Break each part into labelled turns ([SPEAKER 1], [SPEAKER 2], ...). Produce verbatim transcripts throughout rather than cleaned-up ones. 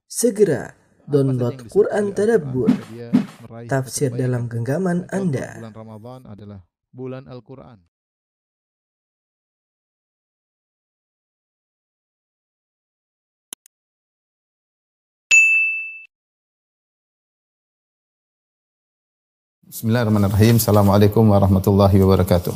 [SPEAKER 1] Segera download Quran Tadabbur, tafsir dalam genggaman Anda.
[SPEAKER 2] Bulan Ramadan adalah bulan Al-Quran.
[SPEAKER 3] Bismillahirrahmanirrahim. Assalamualaikum warahmatullahi wabarakatuh.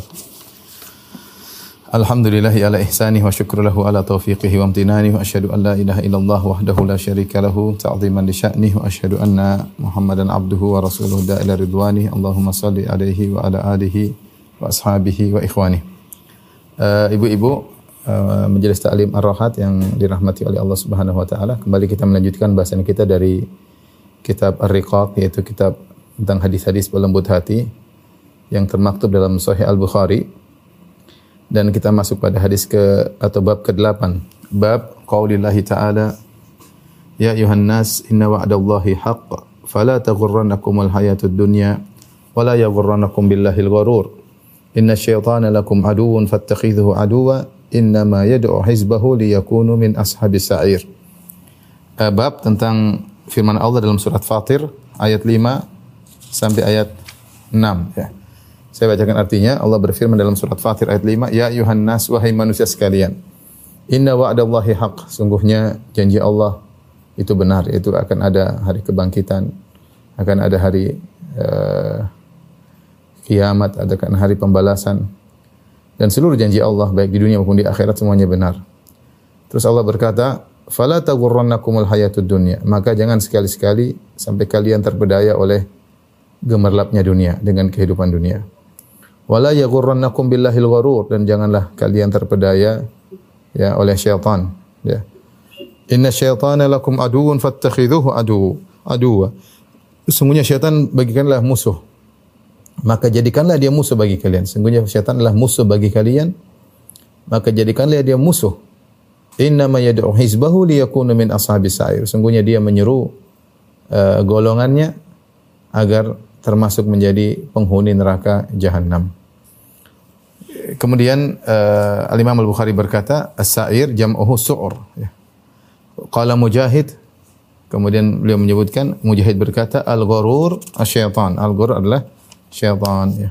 [SPEAKER 3] Alhamdulillahi ala ihsanih wa syukru lahu ala taufiqihi wa amtinani wa asyhadu an la ilaha illallah wahdahu la syarika lahu ta'ziman li sya'nih wa asyhadu anna Muhammadan abduhu wa rasuluhu da'ila ridwani. Allahumma salli alaihi wa ala alihi wa ashabihi wa ikhwani. Uh, ibu-ibu uh, majelis ta'lim Ar-Rahat yang dirahmati oleh Allah Subhanahu wa taala, kembali kita melanjutkan bahasan kita dari kitab Ar-Riqaq, yaitu kitab tentang hadis-hadis pelembut hati yang termaktub dalam Sahih Al-Bukhari. Dan kita masuk pada hadis ke atau bab ke-delapan. Bab qaulillahi ta'ala, ya ayuhan nas inna wa'dallahi haqq fala taghurrannakumul hayatud dunya wala yaghurrannakum billahil gharur. Inna syaitana lakum aduwwun fattakhidhuhu aduwwa innama yad'u hizbahu liyakunu min ashabis sa'ir. Bab tentang firman Allah dalam surat Fatir ayat lima sampai ayat enam, ya. Saya bacakan artinya. Allah berfirman dalam surat Fatir ayat lima, ya ayuhan nas, wahai manusia sekalian, inna wa'dallahi haq, sungguhnya janji Allah itu benar, itu akan ada hari kebangkitan, akan ada hari uh, kiamat, akan hari pembalasan, dan seluruh janji Allah baik di dunia maupun di akhirat semuanya benar. Terus Allah berkata, fala taghurrannakumul hayatud dunya, maka jangan sekali-sekali sampai kalian terpedaya oleh gemerlapnya dunia dengan kehidupan dunia. Wala yaghurrannakum billahil gharur, dan janganlah kalian terpedaya ya oleh syaitan, ya. Inna syaitana lakum aduwwun fattakhidhuhu adu aduwa. Sesungguhnya syaitan bagikanlah musuh, maka jadikanlah dia musuh bagi kalian. Sesungguhnya syaitan adalah musuh bagi kalian, maka jadikanlah dia musuh. Inna ma yad'u hizbahu liyakunu min ashabis sa'ir. Sesungguhnya dia menyeru uh, golongannya agar termasuk menjadi penghuni neraka jahanam. Kemudian uh, Al-Imam Al-Bukhari berkata, as-sa'ir jam'uhu su'ur, ya. Qala Mujahid, kemudian beliau menyebutkan, Mujahid berkata, al-gharur asyaitan. Al-gharur adalah syaitan, ya.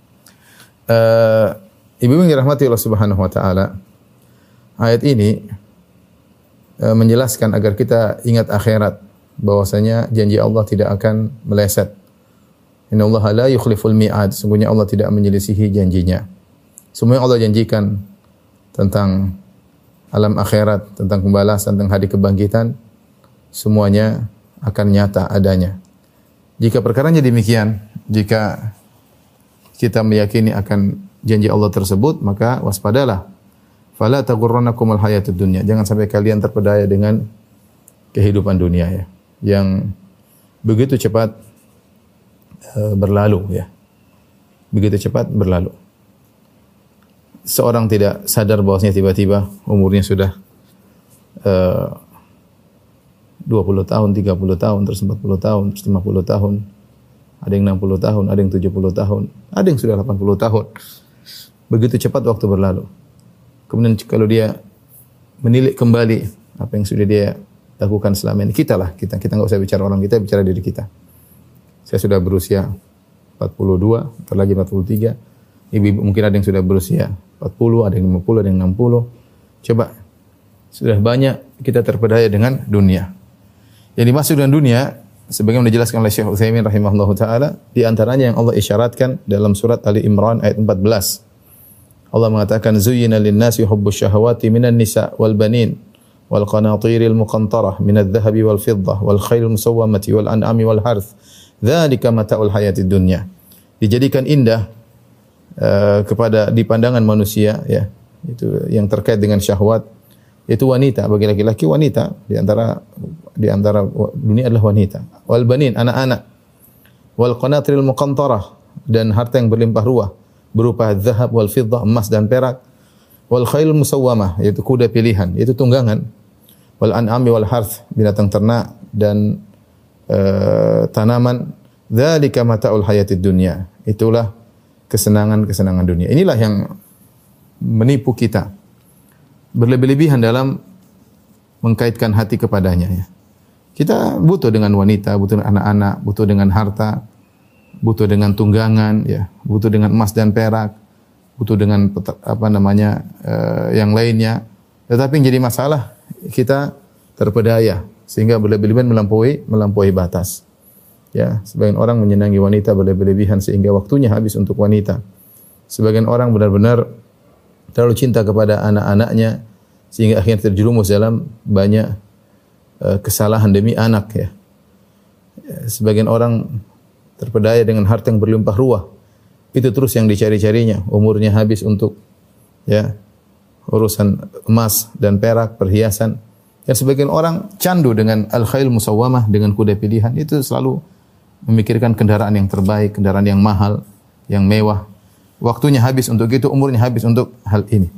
[SPEAKER 3] Uh, Ibu yang dirahmati Allah Subhanahu wa taala, ayat ini uh, menjelaskan agar kita ingat akhirat, bahwasanya janji Allah tidak akan meleset. Innallaha la yukhliful mi'ad, sungguhnya Allah tidak menyelisihi janjinya. Semua yang Allah janjikan tentang alam akhirat, tentang pembalasan, tentang hari kebangkitan, semuanya akan nyata adanya. Jika perkaranya demikian, jika kita meyakini akan janji Allah tersebut, maka waspadalah. Fala taghurrannakumul hayatud dunya, jangan sampai kalian terpedaya dengan kehidupan dunia, ya, yang begitu cepat uh, berlalu, ya. Begitu cepat berlalu. Seorang tidak sadar bahwasanya tiba-tiba umurnya sudah uh, dua puluh tahun, tiga puluh tahun, terus empat puluh tahun, terus lima puluh tahun. Ada yang enam puluh tahun, ada yang tujuh puluh tahun, ada yang sudah delapan puluh tahun. Begitu cepat waktu berlalu. Kemudian kalau dia menilik kembali apa yang sudah dia lakukan selama ini, kita lah, kita kita enggak usah bicara orang, kita bicara diri kita. Saya sudah berusia empat puluh dua, entar lagi empat puluh tiga. Ibu mungkin ada yang sudah berusia empat puluh, ada yang lima puluh, ada yang enam puluh. Coba, sudah banyak kita terpedaya dengan dunia. Yang dimaksud dengan dunia, sebagaimana dijelaskan oleh Syekh Utsaimin rahimahullahu taala, di antaranya yang Allah isyaratkan dalam surat Ali Imran ayat empat belas. Allah mengatakan, zuyyina lin-nasi hubbus syahawati minan nisa wal banin wal qanatiril muqantarah minadh dhahabi wal fiddah wal khailil musawwamati wal an'ami wal harth. Dzalika mata'ul hayatid dunya. Dijadikan indah uh, kepada di pandangan manusia, ya, itu yang terkait dengan syahwat, itu wanita, bagi laki-laki wanita, di antara di antara dunia adalah wanita. Wal banin, anak-anak. Wal qanatiril muqantarah, dan harta yang berlimpah ruah berupa zahab wal fiddah, emas dan perak. Wal khailul musawwamah, yaitu kuda pilihan, yaitu tunggangan. Wal an'ami wal harth, binatang ternak dan uh, tanaman. Dzalika mata'ul hayatid dunya. Itulah kesenangan-kesenangan dunia. Inilah yang menipu kita, berlebih-lebihan dalam mengkaitkan hati kepadanya, ya. Kita butuh dengan wanita, butuh dengan anak-anak, butuh dengan harta, butuh dengan tunggangan, ya, butuh dengan emas dan perak, butuh dengan apa namanya uh, yang lainnya. Tetapi yang jadi masalah kita terpedaya sehingga berlebihan melampaui melampaui batas. Ya, sebagian orang menyenangi wanita berlebihan sehingga waktunya habis untuk wanita. Sebagian orang benar-benar terlalu cinta kepada anak-anaknya sehingga akhirnya terjerumus dalam banyak uh, kesalahan demi anak, ya. Sebagian orang terpedaya dengan harta yang berlimpah ruah. Itu terus yang dicari-carinya. Umurnya habis untuk ya urusan emas dan perak, perhiasan. Dan sebagian orang candu dengan al-khail musawwamah, dengan kuda pilihan. Itu selalu memikirkan kendaraan yang terbaik, kendaraan yang mahal, yang mewah. Waktunya habis untuk itu, umurnya habis untuk hal ini.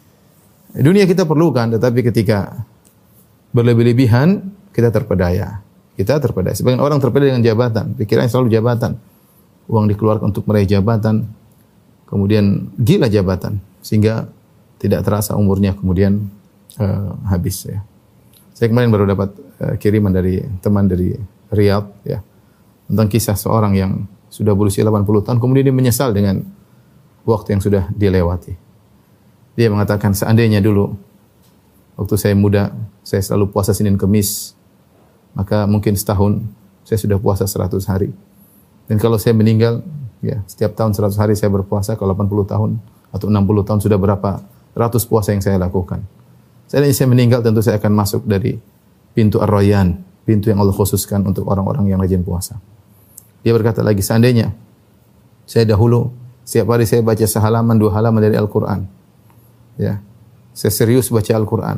[SPEAKER 3] Dunia kita perlukan, tetapi ketika berlebih-lebihan, kita terpedaya. Kita terpedaya. Sebagian orang terpedaya dengan jabatan. Pikirannya selalu jabatan. Uang dikeluarkan untuk meraih jabatan. Kemudian gila jabatan. Sehingga tidak terasa umurnya kemudian uh, habis. Ya. Saya kemarin baru dapat uh, kiriman dari teman dari Riyadh. Ya, tentang kisah seorang yang sudah berusia delapan puluh tahun. Kemudian dia menyesal dengan waktu yang sudah dilewati. Dia mengatakan, seandainya dulu, waktu saya muda, saya selalu puasa Senin Kemis, maka mungkin setahun saya sudah puasa seratus hari. Dan kalau saya meninggal, ya setiap tahun seratus hari saya berpuasa. Kalau delapan puluh tahun atau enam puluh tahun sudah berapa ratus puasa yang saya lakukan. Seandainya saya meninggal, tentu saya akan masuk dari pintu Ar-Rayyan, pintu yang Allah khususkan untuk orang-orang yang rajin puasa. Dia berkata lagi, seandainya saya dahulu setiap hari saya baca sehalaman dua halaman dari Al-Quran, ya, saya serius baca Al-Quran,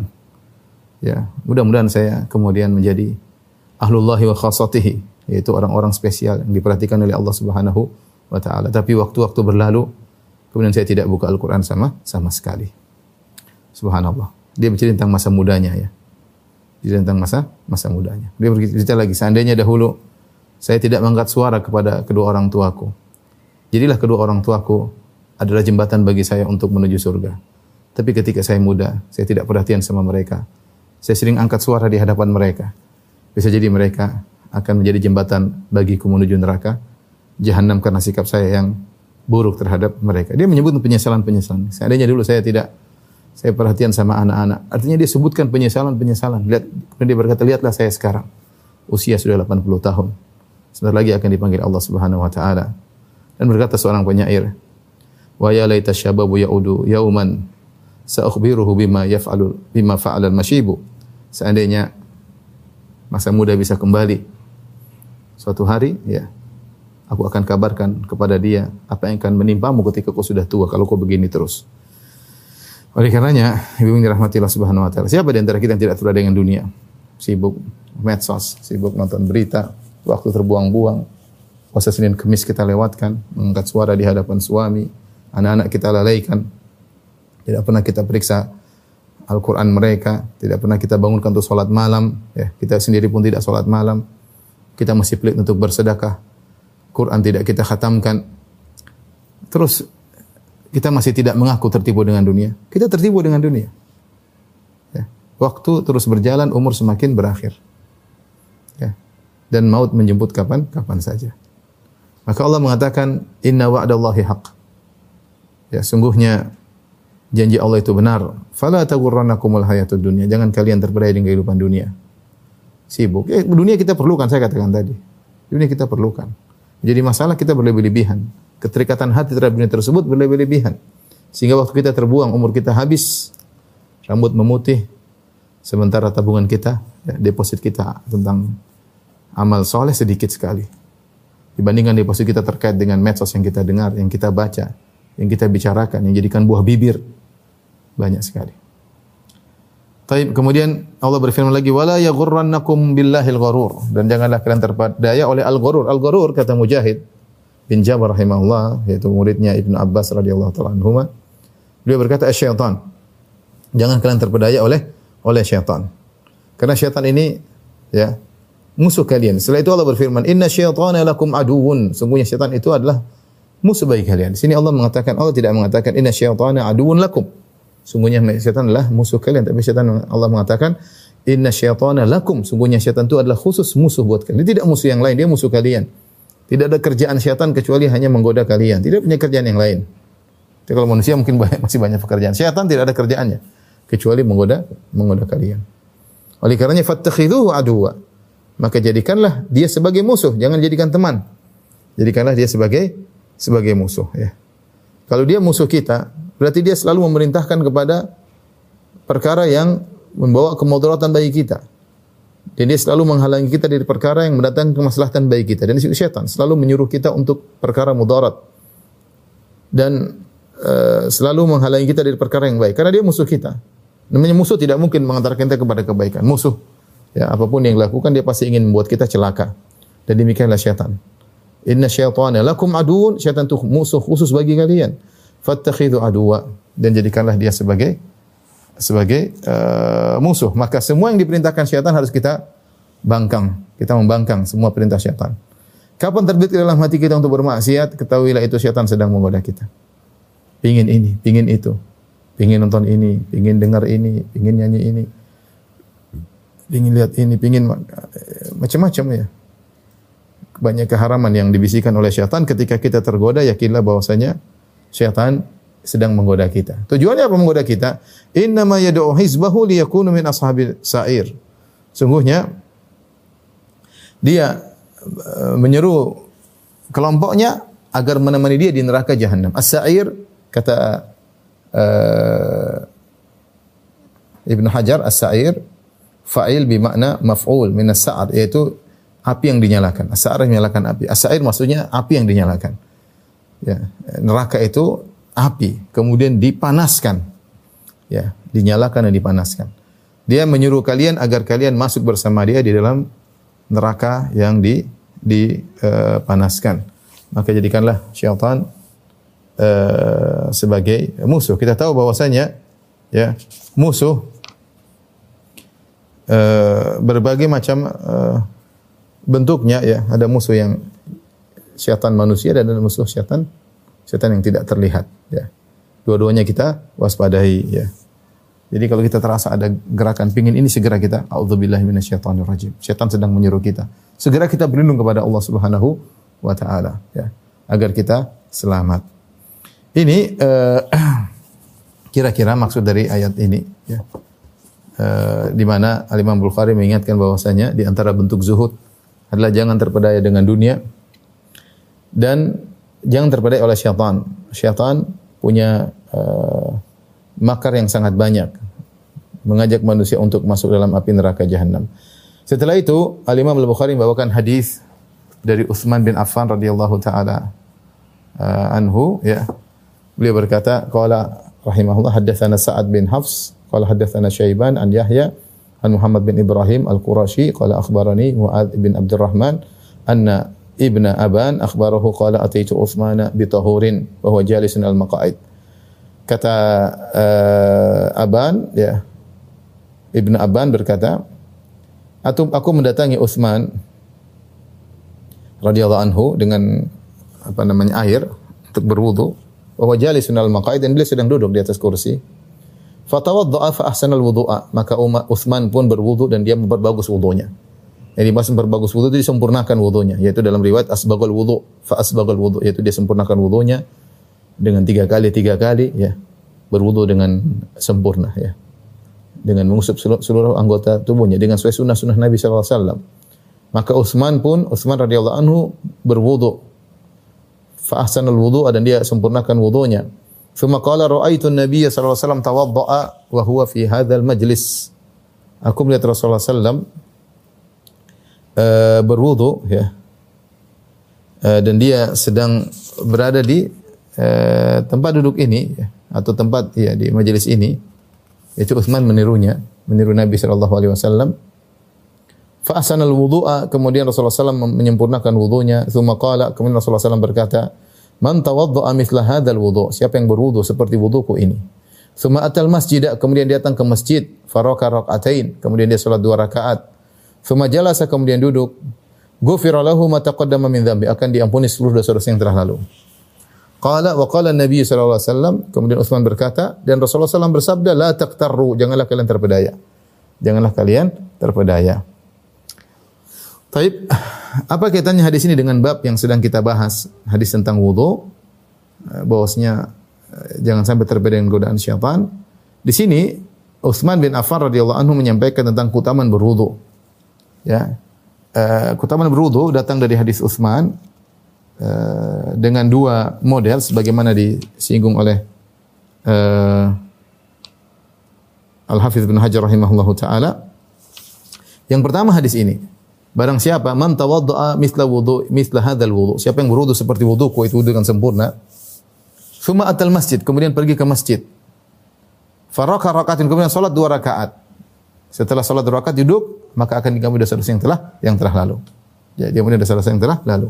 [SPEAKER 3] ya, mudah-mudahan saya kemudian menjadi ahlullahi wa khassatihi, yaitu orang-orang spesial yang diperhatikan oleh Allah Subhanahu wa taala. Tapi waktu-waktu berlalu, kemudian saya tidak buka Al-Qur'an sama sama sekali. Subhanallah. Dia bercerita tentang masa mudanya, ya. Dia tentang masa masa mudanya. Dia bercerita lagi, seandainya dahulu saya tidak mengangkat suara kepada kedua orang tuaku. Jadilah kedua orang tuaku adalah jembatan bagi saya untuk menuju surga. Tapi ketika saya muda, saya tidak perhatian sama mereka. Saya sering angkat suara di hadapan mereka. Bisa jadi mereka akan menjadi jembatan bagiku menuju neraka Jahannam karena sikap saya yang buruk terhadap mereka. Dia menyebut penyesalan-penyesalan. Seandainya dulu saya tidak saya perhatian sama anak-anak. Artinya dia sebutkan penyesalan-penyesalan. Lihat, kemudian dia berkata, lihatlah saya sekarang. Usia sudah delapan puluh tahun. Sebentar lagi akan dipanggil Allah Subhanahu wa taala. Dan berkata seorang penyair, "Wa ya laita syababu yaudu yauman sa'ukhbiruhu bima yaf'alu bima fa'ala al-mashibu." Seandainya masa muda bisa kembali suatu hari, ya, aku akan kabarkan kepada dia apa yang akan menimpamu ketika kau sudah tua kalau kau begini terus. Oleh karenanya, ibu yang dirahmati Allah Subhanahu wa taala, siapa di antara kita yang tidak terpedaya dengan dunia? Sibuk medsos, sibuk nonton berita, waktu terbuang-buang. Puasa Senin Kemis kita lewatkan, mengangkat suara di hadapan suami, anak-anak kita lalaikan. Tidak pernah kita periksa Al-Quran mereka, tidak pernah kita bangunkan untuk sholat malam, ya, kita sendiri pun tidak sholat malam, kita masih pelit untuk bersedekah, Quran tidak kita khatamkan, terus kita masih tidak mengaku tertipu dengan dunia, kita tertipu dengan dunia. Ya. Waktu terus berjalan, umur semakin berakhir, ya. Dan maut menjemput kapan? Kapan saja. Maka Allah mengatakan, Inna wa'dallahi haqq. Ya, sungguhnya janji Allah itu benar. Fala taghurrannakumul hayatud dunya. Jangan kalian terpedaya dengan kehidupan dunia. Sibuk. Eh, dunia kita perlukan, saya katakan tadi. Dunia kita perlukan. Jadi masalah kita berlebih-lebihan. Keterikatan hati terhadap dunia tersebut berlebih-lebihan. Sehingga waktu kita terbuang, umur kita habis, rambut memutih, sementara tabungan kita, ya, deposit kita tentang amal soleh sedikit sekali. Dibandingkan deposit kita terkait dengan medsos yang kita dengar, yang kita baca, yang kita bicarakan, yang jadikan buah bibir, banyak sekali. Taib, kemudian Allah berfirman lagi, wala yaghurrannakum billahil gharur, dan janganlah kalian terpedaya oleh al-gharur. Al-gharur, kata Mujahid bin Jabir rahimahullah, yaitu muridnya Ibnu Abbas radhiyallahu taala anhuma, beliau berkata, syaitan. Jangan kalian terpedaya oleh oleh syaitan. Karena syaitan ini, ya, musuh kalian. Setelah itu Allah berfirman, inna syaitana lakum aduwwun. Sungguhnya syaitan itu adalah musuh bagi kalian. Di sini Allah mengatakan, Allah tidak mengatakan inna syaitana aduwwun lakum. Sungguhnya syaitan adalah musuh kalian, tapi syaitan Allah mengatakan Inna syaitana lakum, sungguhnya syaitan itu adalah khusus musuh buat kalian. Dia tidak musuh yang lain, dia musuh kalian. Tidak ada kerjaan syaitan kecuali hanya menggoda kalian. Tidak punya kerjaan yang lain. Jadi kalau manusia mungkin banyak, masih banyak pekerjaan. Syaitan tidak ada kerjaannya kecuali menggoda menggoda kalian. Oleh karenanya fattakhidhuhu aduwa. Maka jadikanlah dia sebagai musuh, jangan jadikan teman. Jadikanlah dia sebagai sebagai musuh, ya. Kalau dia musuh kita, berarti dia selalu memerintahkan kepada perkara yang membawa kemudaratan bagi kita. Dan dia selalu menghalangi kita dari perkara yang mendatangkan kemaslahatan bagi kita. Dan syaitan selalu menyuruh kita untuk perkara mudarat. Dan uh, selalu menghalangi kita dari perkara yang baik. Karena dia musuh kita. Namanya musuh tidak mungkin mengantarkan kita kepada kebaikan. Musuh. Ya, apapun yang dilakukan dia pasti ingin membuat kita celaka. Dan demikianlah syaitan. Inna syaitana lakum aduun. Syaitan itu musuh khusus bagi kalian. Fattakhidhu aduwa. Dan jadikanlah dia sebagai sebagai uh, musuh. Maka semua yang diperintahkan syaitan harus kita bangkang. Kita membangkang semua perintah syaitan. Kapan terbit di dalam hati kita untuk bermaksiat, ketahuilah itu syaitan sedang menggoda kita. Pingin ini, pingin itu. Pingin nonton ini, pingin dengar ini, pingin nyanyi ini. Pingin lihat ini, pingin macam-macam, ya. Banyak keharaman yang dibisikkan oleh syaitan. Ketika kita tergoda, yakinlah bahwasanya syaitan sedang menggoda kita. Tujuannya apa menggoda kita? Innama yad'u hizbahu liyakunu min ashabil sa'ir. Sungguhnya dia uh, menyeru kelompoknya agar menemani dia di neraka jahanam. As-sa'ir kata uh, Ibnu Hajar, as-sa'ir fa'il bermakna maf'ul min as-sa'ar, yaitu api yang dinyalakan. As-sa'ir menyalakan api. As-sa'ir maksudnya api yang dinyalakan. Ya, neraka itu api, kemudian dipanaskan, ya, dinyalakan dan dipanaskan. Dia menyuruh kalian agar kalian masuk bersama dia di dalam neraka yang di dipanaskan. Uh, Maka jadikanlah syaitan uh, sebagai musuh. Kita tahu bahwasanya, ya, musuh uh, berbagai macam uh, bentuknya, ya. Ada musuh yang syaitan manusia dan ada musuh syaitan syaitan yang tidak terlihat, ya. Dua-duanya kita waspadai, ya. Jadi kalau kita terasa ada gerakan pingin ini, segera kita a'udzubillahi minasyaitonir rajim. Syaitan sedang menyuruh kita. Segera kita berlindung kepada Allah Subhanahu wa taala, ya, agar kita selamat. Ini uh, kira-kira maksud dari ayat ini, ya. Uh, di mana Al-Imam Bukhari mengingatkan bahwasanya di antara bentuk zuhud adalah jangan terpedaya dengan dunia dan jangan terpedaya oleh syaitan. Syaitan punya uh, makar yang sangat banyak, mengajak manusia untuk masuk dalam api neraka jahanam. Setelah itu, Al-Imam Al-Bukhari membawakan hadis dari Utsman bin Affan radhiyallahu taala uh, anhu, ya. Beliau berkata, qala rahimahullah, haddatsana Sa'ad bin Hafs, qala haddatsana Syaiban an Yahya an Muhammad bin Ibrahim Al-Qurashi, qala akhbarani Mu'adz bin Abdurrahman anna Ibn Aban akhbarahu qala ataitu Uthman bi tahurin wa huwa jalisun al maqa'id. Kata uh, Aban, ya, Ibn Aban berkata, aku, aku mendatangi Uthman radhiyallahu anhu dengan apa namanya air untuk berwudu, wa huwa jalisun al maqa'id, dan beliau sedang duduk di atas kursi. Fatawadda'a fa ahsana al wudu'a, maka Uthman pun berwudu dan dia memperbagus wudunya. Yang dimaksud berbagus wudu itu disempurnakan wudunya, yaitu dalam riwayat asbagul wudu, fa asbagul wudu, yaitu dia sempurnakan wudunya dengan tiga kali tiga kali, ya, berwudu dengan sempurna, ya, dengan mengusap seluruh, seluruh anggota tubuhnya dengan sesuai sunnah-sunnah Nabi sallallahu alaihi wasallam. Maka Utsman pun, Utsman radhiyallahu anhu berwudu, fa ahsanal wudu, dan dia sempurnakan wudunya. Tsumma qala ra'aitu an-nabiy sallallahu alaihi wasallam tawadda'a wa huwa fi hadzal majlis. Aku melihat Rasulullah sallallahu alaihi wasallam Uh, berwudu, ya, uh, dan dia sedang berada di uh, tempat duduk ini, ya, atau tempat, ya, di majelis ini. Itu Utsman menirunya, meniru Nabi sallallahu alaihi wasallam. Fa ahsanal wudu'a, kemudian Rasulullah sallallahu alaihi wasallam menyempurnakan wudunya. Tsumma qala, kemudian Rasulullah sallallahu alaihi wasallam berkata, man tawadda'a mithla hadzal wudu', siapa yang berwudu seperti wuduku ini. Tsumma atal masjid, kemudian dia datang ke masjid, faraka rak'atain, kemudian dia salat dua rakaat. Tsumma jalasa, kemudian duduk, ghufira lahu ma taqaddama min dhanbi, akan diampuni seluruh dosa-dosa yang telah lalu. Qala wa qala an-nabiy sallallahu alaihi wasallam, kemudian Utsman berkata, dan Rasulullah sallallahu alaihi wasallam bersabda, la taqtarru, janganlah kalian terpedaya. Janganlah kalian terpedaya. Taib, apa kaitannya hadis ini dengan bab yang sedang kita bahas? Hadis tentang wudu, bahwasanya jangan sampai terpedaya dengan godaan syaitan. Di sini Utsman bin Affan radhiyallahu anhu menyampaikan tentang keutamaan berwudu. Ya. Uh, keutamaan berwudu datang dari hadis Utsman uh, dengan dua model sebagaimana disinggung oleh uh, Al-Hafidz Ibnu Hajar rahimahullahu taala. Yang pertama hadis ini, barang siapa man tawaddaa mithla wudu mithla hadzal wudu, siapa yang berwudu seperti wuduku, itu wudu dengan sempurna, thumma atal masjid, kemudian pergi ke masjid, faraka rakaatin, kemudian salat dua rakaat. Setelah salat dua rakaat duduk, maka akan diampuni dosa-dosa yang telah yang telah lalu. Ya, diampuni dosa-dosa yang telah lalu.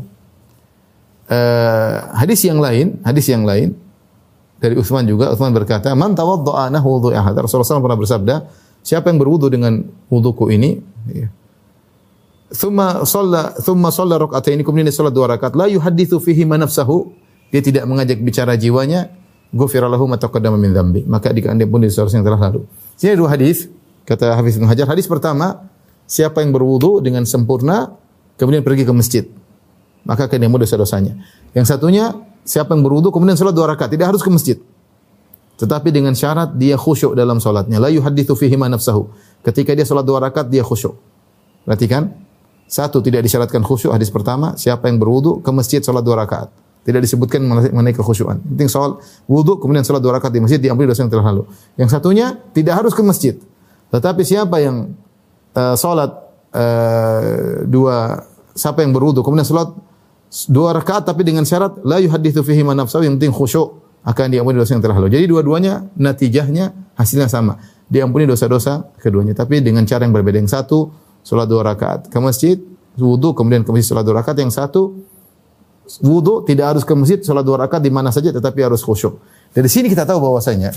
[SPEAKER 3] Uh, hadis yang lain, hadis yang lain dari Utsman juga, Utsman berkata, "Man tawaddaa nahwu wudu'i ahad." Rasulullah shallallahu alaihi wasallam pernah bersabda, siapa yang berwudu dengan wuduku ini, ya. Thumma shalla thumma shalla rak'ataini, kemudian dia salat dua rakaat, la yuhadditsu fihi ma nafsahu, dia tidak mengajak bicara jiwanya, ghufira lahu ma taqaddama min dzambi, maka diampuni dosa-dosa yang telah lalu. Sini dua hadis, kata Hafiz Ibnu Hajar. Hadis pertama, siapa yang berwudu dengan sempurna kemudian pergi ke masjid, maka akan diampuni dosa-dosanya. Yang satunya, siapa yang berwudu kemudian salat dua rakaat, tidak harus ke masjid, tetapi dengan syarat dia khusyuk dalam salatnya. La yuhadditsu fihi ma nafsahu. Ketika dia salat dua rakaat dia khusyuk. Perhatikan, satu, tidak disyaratkan khusyuk hadis pertama, siapa yang berwudu ke masjid salat dua rakaat. Tidak disebutkan mengenai kekhusyuan. Penting soal wudu kemudian salat dua rakaat di masjid, diampuni dosa yang telah lalu. Yang satunya tidak harus ke masjid. Tetapi siapa yang uh, salat uh, dua siapa yang berwudu kemudian salat dua rakaat tapi dengan syarat la yuhadditsu fihi ma nafsahu, yang penting khusyuk, akan diampuni dosa yang telah lalu. Jadi dua-duanya natijahnya hasilnya sama. Diampuni dosa-dosa keduanya, tapi dengan cara yang berbeda. Yang satu salat dua rakaat ke masjid, wudu kemudian ke masjid salat dua rakaat. Yang satu wudu tidak harus ke masjid, salat dua rakaat di mana saja tetapi harus khusyuk. Dari sini kita tahu bahwasanya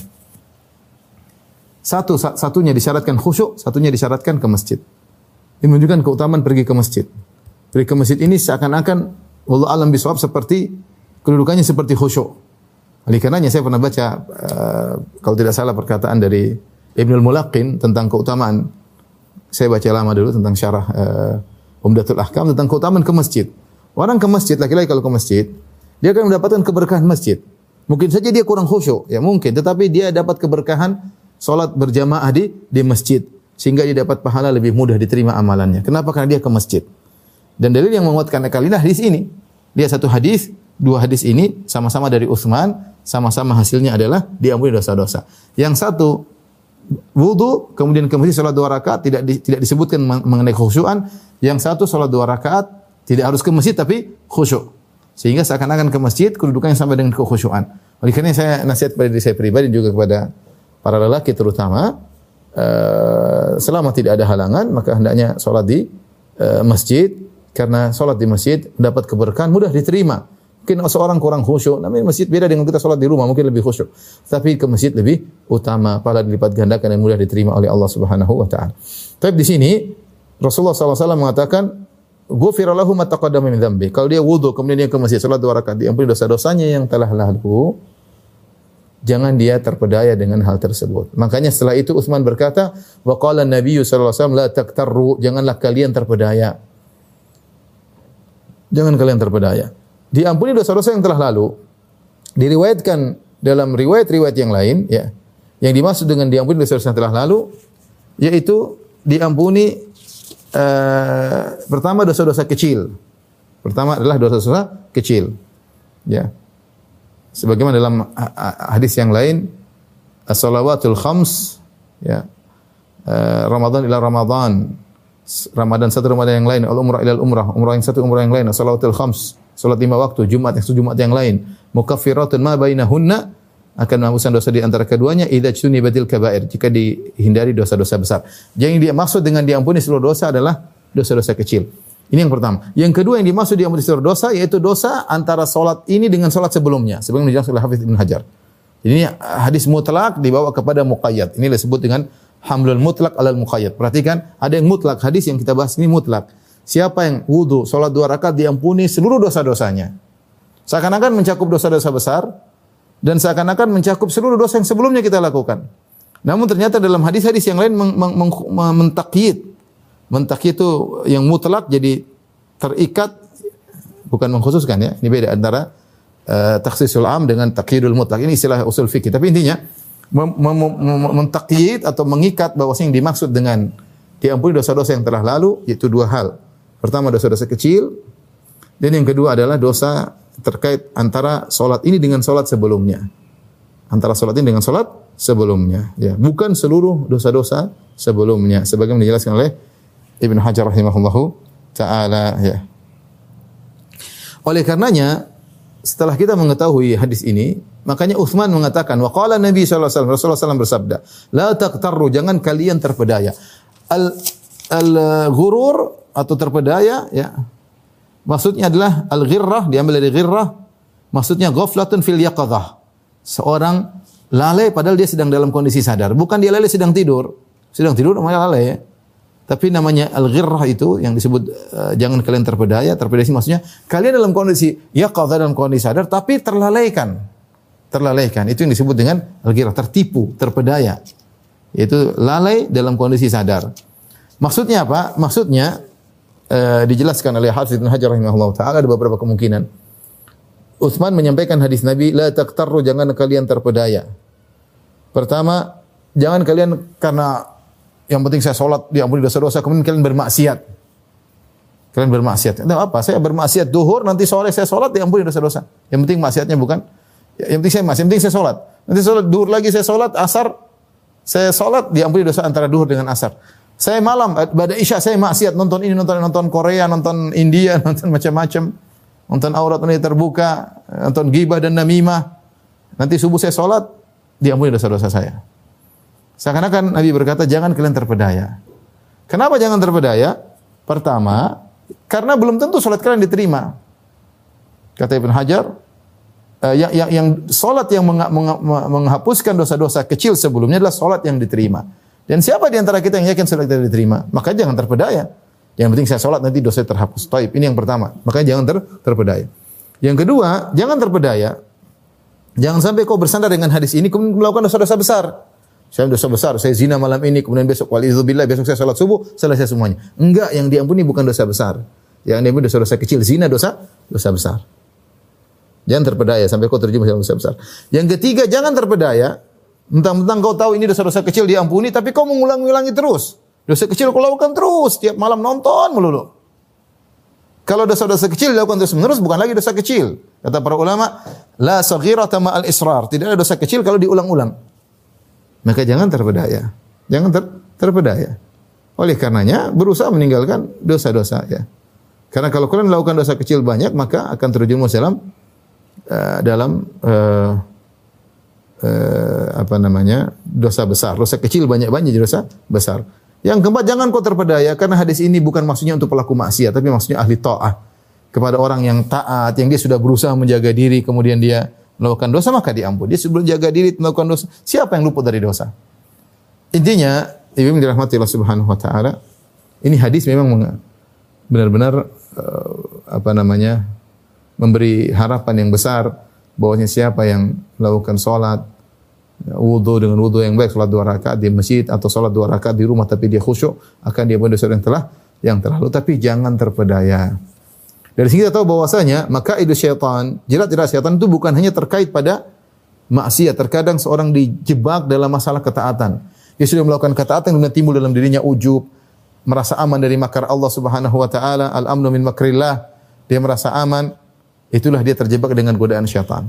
[SPEAKER 3] satu satunya disyaratkan khusyuk, satunya disyaratkan ke masjid. Ini menunjukkan keutamaan pergi ke masjid. Pergi ke masjid ini seakan-akan wallahu alam bisawab seperti kedudukannya seperti khusyuk. Oleh karenanya saya pernah baca uh, kalau tidak salah perkataan dari Ibnul Mulaqqin tentang keutamaan. Saya baca lama dulu tentang syarah uh, Umdatul Ahkam tentang keutamaan ke masjid. Orang ke masjid, laki-laki kalau ke masjid, dia akan mendapatkan keberkahan masjid. Mungkin saja dia kurang khusyuk, ya mungkin, tetapi dia dapat keberkahan salat berjamaah di di masjid, sehingga dia dapat pahala lebih mudah diterima amalannya. Kenapa? Karena dia ke masjid. Dan dalil yang menguatkan kalilah hadis ini. Dia satu hadis, dua hadis ini sama-sama dari Utsman, sama-sama hasilnya adalah diampuni dosa-dosa. Yang satu wudu kemudian ke masjid salat dua rakaat, tidak di, tidak disebutkan mengenai khusyuan. Yang satu salat dua rakaat tidak harus ke masjid tapi khusyuk. Sehingga seakan-akan ke masjid kedudukannya sama dengan kekhusyuan. Oleh karena saya nasihat pada diri saya pribadi juga kepada para lelaki terutama, uh, selama tidak ada halangan maka hendaknya salat di uh, masjid, karena salat di masjid mendapat keberkahan, mudah diterima. Mungkin seorang kurang khusyuk, namanya masjid beda dengan kita salat di rumah, mungkin lebih khusyuk. Tapi ke masjid lebih utama, pahala dilipat gandakan dan mudah diterima oleh Allah Subhanahu wa taala. Tapi di sini Rasulullah sallallahu alaihi wasallam mengatakan ghufira lahu ma taqaddama min dzambi. Kalau dia wudu kemudian dia ke masjid salat dua rakaat, diampuni dosa-dosanya yang telah lalu. Jangan dia terpedaya dengan hal tersebut. Makanya setelah itu Utsman berkata, wa qala an-nabiy sallallahu alaihi wasallam la taktarru, janganlah kalian terpedaya. Jangan kalian terpedaya. Diampuni dosa-dosa yang telah lalu. Diriwayatkan dalam riwayat-riwayat yang lain, ya. Yang dimaksud dengan diampuni dosa-dosa yang telah lalu yaitu diampuni Uh, pertama dosa-dosa kecil. Pertama adalah dosa-dosa kecil. Ya. Sebagaimana dalam hadis yang lain, as-salawatul khams, ya. Uh, Ramadan ila Ramadan. Ramadan satu Ramadan yang lain, al-umrah ila al-umrah, umrah yang satu umrah yang lain, as-salawatul khams, salat lima waktu, Jumat yang satu Jumat yang lain, mukaffiratun ma bainahunna, akan menghapuskan dosa di antara keduanya idza jtunibatil kaba'ir, jika dihindari dosa-dosa besar. Jadi yang dia maksud dengan diampuni seluruh dosa adalah dosa-dosa kecil. Ini yang pertama. Yang kedua yang dimaksud diampuni seluruh dosa yaitu dosa antara salat ini dengan salat sebelumnya, sebagaimana dijelaskan oleh Hafidz Ibnu Hajar. Ini hadis mutlak dibawa kepada muqayyad. Ini disebut dengan hamlul mutlak alal muqayyad. Perhatikan, ada yang mutlak, hadis yang kita bahas ini mutlak. Siapa yang wudu salat dua rakaat diampuni seluruh dosa-dosanya. Seakan-akan mencakup dosa-dosa besar dan seakan-akan mencakup seluruh dosa yang sebelumnya kita lakukan. Namun ternyata dalam hadis-hadis yang lain meng, meng, meng, mentakyid. Mentakyid itu yang mutlak jadi terikat, bukan mengkhususkan ya. Ini beda antara uh, takhsisul am dengan takyidul mutlak. Ini istilah usul fikih. Tapi intinya mem, mem, mem, mentakyid atau mengikat bahwasanya yang dimaksud dengan diampuni dosa-dosa yang telah lalu yaitu dua hal. Pertama dosa-dosa kecil, dan yang kedua adalah dosa terkait antara solat ini dengan solat sebelumnya. Antara solat ini dengan solat sebelumnya. Ya, bukan seluruh dosa-dosa sebelumnya. Sebagaimana dijelaskan oleh Ibnu Hajar rahimahullahu taala. Ya. Oleh karenanya, setelah kita mengetahui hadis ini, makanya Utsman mengatakan, wa qala Nabi sallallahu alaihi wasallam, Rasulullah sallallahu alaihi wasallam bersabda, la taqtarru, jangan kalian terpedaya. Al al-ghurur atau terpedaya, ya. Maksudnya adalah al-ghirrah, diambil dari ghirrah, maksudnya ghaflatun fil yaqadhah. Seorang lalai padahal dia sedang dalam kondisi sadar. Bukan dia lalai sedang tidur. Sedang tidur namanya lalai ya. Tapi namanya al-ghirrah itu yang disebut uh, jangan kalian terpedaya. Terpedaya maksudnya kalian dalam kondisi yaqadhah, dalam kondisi sadar tapi terlalaikan. Terlalaikan. Itu yang disebut dengan al-ghirrah, tertipu, terpedaya. Yaitu lalai dalam kondisi sadar. Maksudnya apa? Maksudnya Uh, dijelaskan oleh Hafiz Ibnu Hajar rahimahullah taala ada beberapa kemungkinan. Utsman menyampaikan hadis Nabi, la taqtarru, jangan kalian terpedaya. Pertama, jangan kalian karena yang penting saya salat diampuni dosa-dosa kemudian kalian bermaksiat. Kalian bermaksiat. Enggak apa, saya bermaksiat zuhur nanti sore saya salat diampuni dosa-dosa. Yang penting maksiatnya bukan yang penting saya maksiat, yang penting saya salat. Nanti salat zuhur lagi saya salat, asar saya salat diampuni dosa antara zuhur dengan asar. Saya malam pada Isya saya maksiat, nonton ini, nonton nonton Korea, nonton India, nonton macam-macam, nonton aurat wanita terbuka, nonton ghibah dan namimah. Nanti subuh saya salat, diampuni dosa-dosa saya. Seakan-akan Nabi berkata jangan kalian terpedaya. Kenapa jangan terpedaya? Pertama, karena belum tentu salat kalian diterima. Kata Ibnu Hajar, uh, yang, yang, yang salat yang mengha, mengha, menghapuskan dosa-dosa kecil sebelumnya adalah salat yang diterima. Dan siapa di antara kita yang yakin salat kita diterima? Maka jangan terpedaya. Yang penting saya salat nanti dosa terhapus. Taib. Ini yang pertama. Makanya jangan ter, terpedaya. Yang kedua, jangan terpedaya. Jangan sampai kau bersandar dengan hadis ini kemudian melakukan dosa-dosa besar. Saya dosa besar, saya zina malam ini, kemudian besok walizubillah, besok saya salat subuh, selesai semuanya. Enggak, yang diampuni bukan dosa besar. Yang diampuni dosa-dosa kecil, zina dosa dosa besar. Jangan terpedaya sampai kau terjebak dalam dosa besar. Yang ketiga, jangan terpedaya. Mentang-mentang kau tahu ini dosa-dosa kecil diampuni, tapi kau mengulang-ulangi terus. Dosa kecil kau lakukan terus, tiap malam nonton melulu. Kalau dosa-dosa kecil dilakukan terus-menerus, bukan lagi dosa kecil. Kata para ulama, la saghirata ma'al israr. Tidak ada dosa kecil kalau diulang-ulang. Maka jangan terpedaya. Jangan ter, terpedaya. Oleh karenanya, berusaha meninggalkan dosa-dosa. Ya. Karena kalau kalian melakukan dosa kecil banyak, maka akan terjerumus dalam, uh, dalam uh, Uh, apa namanya dosa besar, dosa kecil banyak-banyak jadi dosa besar. Yang keempat, jangan kau terpedaya karena hadis ini bukan maksudnya untuk pelaku maksiat, tapi maksudnya ahli taat, kepada orang yang taat, yang dia sudah berusaha menjaga diri, kemudian dia melakukan dosa maka diampuni. Dia sebelum jaga diri melakukan dosa, siapa yang luput dari dosa? Intinya, ibu dirahmati Allah Subhanahu Wa Taala, ini hadis memang benar-benar uh, apa namanya memberi harapan yang besar. Bahwasanya siapa yang melakukan solat wudu dengan wudu yang baik, solat dua rakaat di masjid atau solat dua rakaat di rumah tapi dia khusyuk, akan dia dosa yang telah yang terlalu. Tapi jangan terpedaya. Dari sini kita tahu bahwasanya maka itu syaitan, jerat-jerat syaitan itu bukan hanya terkait pada maksiat. Terkadang seorang dijebak dalam masalah ketaatan. Dia sudah melakukan ketaatan kemudian timbul dalam dirinya ujub, merasa aman dari makar Allah Subhanahu wa taala, al-amnu min makrillah. Dia merasa aman. Itulah dia terjebak dengan godaan syaitan.